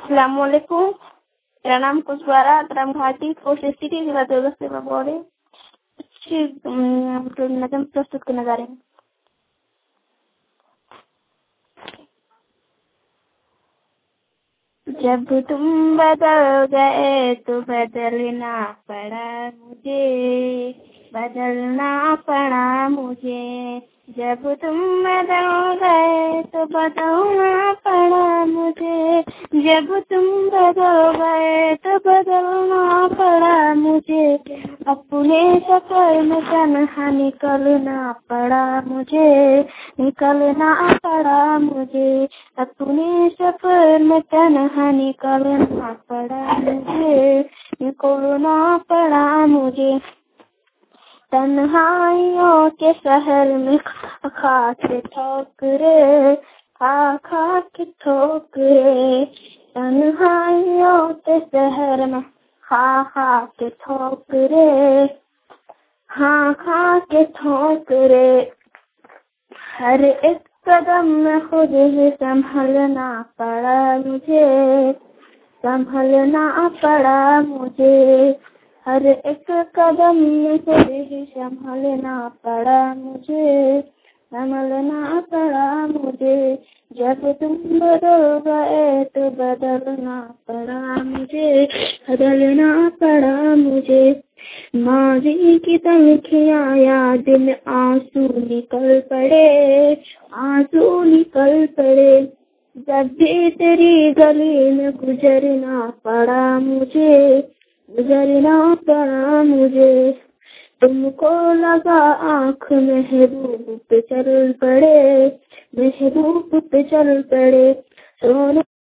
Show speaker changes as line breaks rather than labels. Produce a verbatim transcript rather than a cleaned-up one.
अस्सलामुअलैकुम। मेरा नाम कुशवारा अतरम घाटी पोस्ट स्थिति जिला दुर्ग से मैं बोल रही अच्छी नजम प्रस्तुत करने जा रहे हैं। जब तुम बदल गए तो बदलना पड़ा मुझे, बदलना पड़ा मुझे। जब तुम बदल गए तो बदलना पड़ा मुझे, जब तुम बदल गए तो बदलना पड़ा मुझे। अपने सफर में तन्हा निकलना पड़ा मुझे, निकलना पड़ा मुझे। अपने सफर में तन्हा निकलना पड़ा मुझे, निकलना पड़ा मुझे। तन्हाइयों के शहर में खा खा के ठोकरे, खा खा के ठोकरे। तन्हाइयों के शहर में खा खा के ठोकरे, खा खा के ठोकरे। हर एक कदम में खुद ही संभलना पड़ा मुझे, संभलना पड़ा मुझे। हर एक कदम में खुद ही संभलना पड़ा मुझे, संभलना पड़ा मुझे। जब तुम बदल गए तो बदलना पड़ा मुझे, बदलना पड़ा मुझे। माजी की तलखियाँ याद में आंसू निकल पड़े, आंसू निकल पड़े। जब भी तेरी गली में गुजरना पड़ा मुझे, गुजरना पड़ा मुझे। तुमको लगा आँख महबूब पे चल पड़े, महबूब पे चल पड़े। सोने